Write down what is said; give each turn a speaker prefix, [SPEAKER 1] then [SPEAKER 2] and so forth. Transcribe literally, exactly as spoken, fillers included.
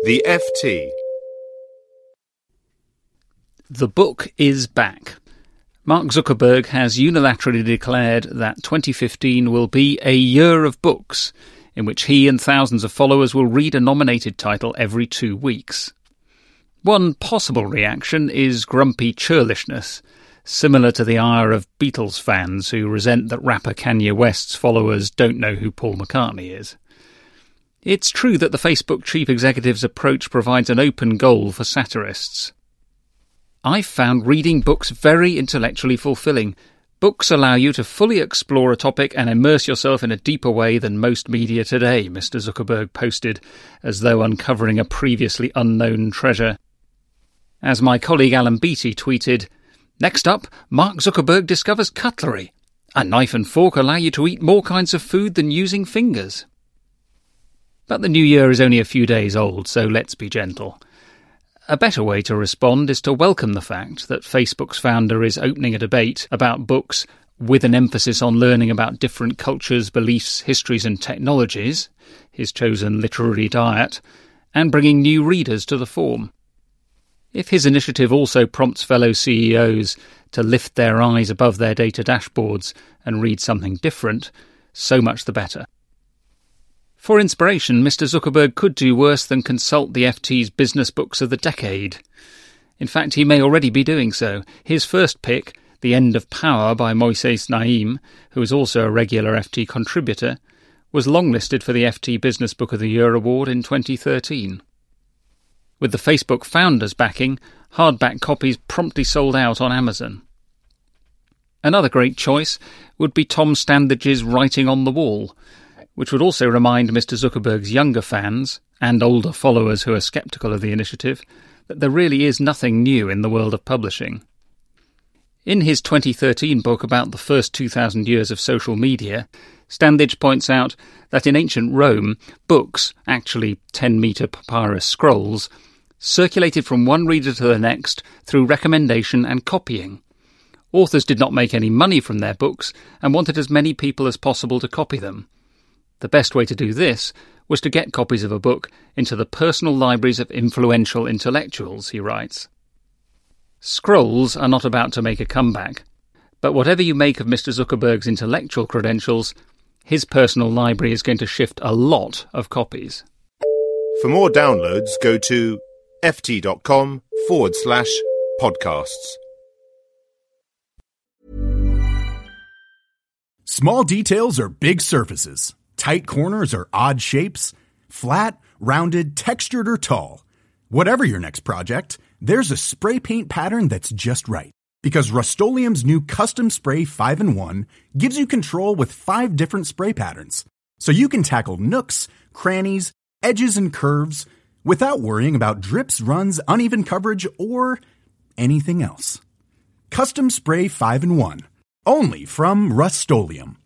[SPEAKER 1] The F T.
[SPEAKER 2] The book is back. Mark Zuckerberg has unilaterally declared that twenty fifteen will be a year of books, in which he and thousands of followers will read a nominated title every two weeks. One possible reaction is grumpy churlishness, similar to the ire of Beatles fans who resent that rapper Kanye West's followers don't know who Paul McCartney is. It's true that the Facebook chief executive's approach provides an open goal for satirists. I've found reading books very intellectually fulfilling. Books allow you to fully explore a topic and immerse yourself in a deeper way than most media today, Mister Zuckerberg posted, as though uncovering a previously unknown treasure. As my colleague Alan Beattie tweeted, "Next up, Mark Zuckerberg discovers cutlery. A knife and fork allow you to eat more kinds of food than using fingers." But the new year is only a few days old, so let's be gentle. A better way to respond is to welcome the fact that Facebook's founder is opening a debate about books with an emphasis on learning about different cultures, beliefs, histories and technologies, his chosen literary diet, and bringing new readers to the form. If his initiative also prompts fellow C E Os to lift their eyes above their data dashboards and read something different, so much the better. For inspiration, Mister Zuckerberg could do worse than consult the F T's business books of the decade. In fact, he may already be doing so. His first pick, The End of Power by Moises Naim, who is also a regular F T contributor, was longlisted for the F T Business Book of the Year award in twenty thirteen. With the Facebook founder's backing, hardback copies promptly sold out on Amazon. Another great choice would be Tom Standage's Writing on the Wall, which would also remind Mister Zuckerberg's younger fans, and older followers who are sceptical of the initiative, that there really is nothing new in the world of publishing. In his twenty thirteen book about the first two thousand years of social media, Standage points out that in ancient Rome, books, actually ten-metre papyrus scrolls, circulated from one reader to the next through recommendation and copying. Authors did not make any money from their books and wanted as many people as possible to copy them. The best way to do this was to get copies of a book into the personal libraries of influential intellectuals, he writes. Scrolls are not about to make a comeback, but whatever you make of Mister Zuckerberg's intellectual credentials, his personal library is going to shift a lot of copies.
[SPEAKER 1] For more downloads, go to ft.com forward slash podcasts.
[SPEAKER 3] Small details are big surfaces. Tight corners or odd shapes. Flat, rounded, textured, or tall. Whatever your next project, there's a spray paint pattern that's just right. Because Rust-Oleum's new Custom Spray five in one gives you control with five different spray patterns. So you can tackle nooks, crannies, edges, and curves without worrying about drips, runs, uneven coverage, or anything else. Custom Spray five in one. Only from Rust-Oleum.